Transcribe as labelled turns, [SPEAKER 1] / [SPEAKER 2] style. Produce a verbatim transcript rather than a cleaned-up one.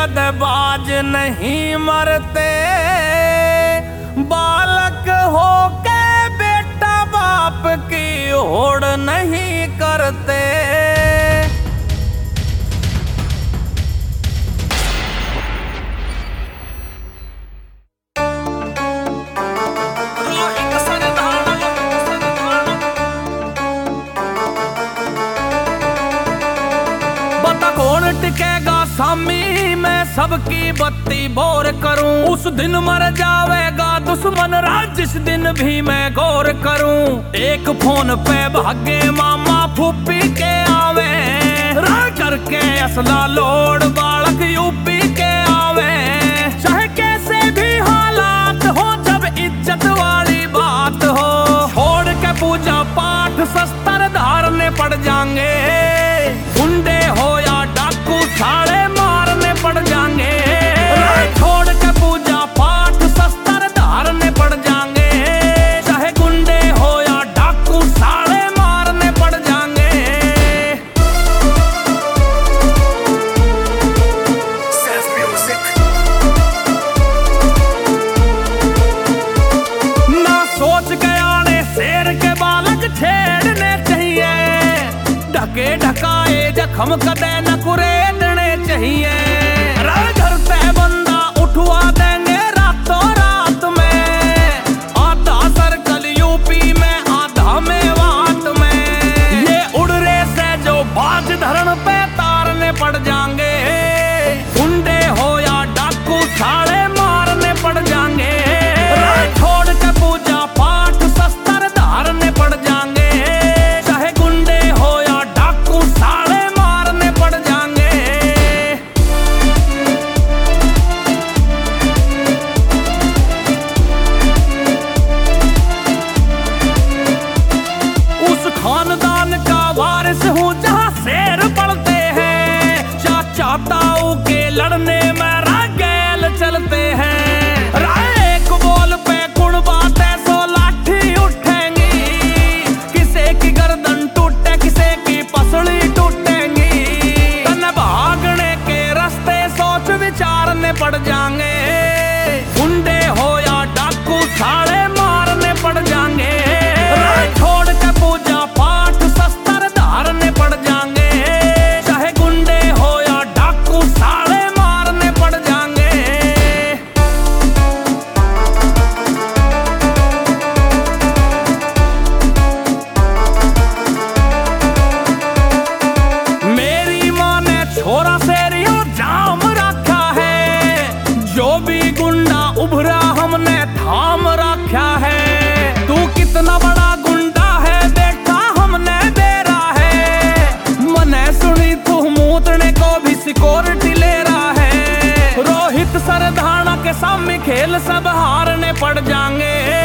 [SPEAKER 1] गदबाज नहीं मरते, बालक हो के बेटा बाप की होड़ नहीं करते। कौन टिकेगा सामी, मैं सबकी बत्ती बोर करूं। उस दिन मर जावेगा दुश्मन राज, जिस दिन भी मैं गौर करूं। एक फोन पे भागे मामा फूफी के आवे, राह करके असला लोड बालक यूपी के आवे। चाहे कैसे भी हालात हो, जब इज्जत वाली बात हो, छोड़ के पूजा पाठ शस्त्र धारने पड़ जाएंगे। गुंडे हो या डाकू साले मारने पड़ जाएंगे। छोड़ के पूजा पाठ शस्त्र धारने पड़ जाएंगे। चाहे गुंडे हो या डाकू साले मारने पड़ जाएंगे। ना सोच के आने शेर के बालक छेड़ने चाहिए, ढके ढकाए जख्म कदे न कुरेदने चाहिए। घर पे बंदा उठवा देंगे रातों रात में, आधा सर्कल यूपी में आधा मेवात में। ये उड़रे से जो बाज धरण पे तारने पड़ जाएंगे। गुंडे हो या डाकू साले मारने पड़ जाएंगे। छोड़ के पूजा पाठ शस्त्र धारने पड़ जाएंगे। चाहे गुंडे हो या डाकू साले मारने पड़ जाएंगे। उस खानदान का वारिस हूँ जहाँ शेर पड़ते हैं, चाचा ताऊ के लड़ने में रागेल चलते हैं। एक बोल पे कुण बातें सो लाठी उठेंगी, किसे की गर्दन टूटे किसे की पसली टूटेंगी। तन भागने के रास्ते सोच विचारने पड़ जाएंगे। गुंडे हो या डाकू साले मारने पड़ जाएंगे। छोड़ के पूजा पाठ शस्त्र धारने पड़ जाएंगे। चाहे गुंडे हो या डाकू साले मारने पड़ जाएंगे। मेरी माँ ने छोरा शेरियो जाम रखा है, जो भी गुंडा उभरा हमने थाम रखा है। तू कितना बड़ा गुंडा है बेटा हमने बेरा है, मने सुनी तू मूतने को भी सिक्योरिटी ले रहा है। रोहित सरधाना के सामने खेल सब हारने पड़ जाएंगे।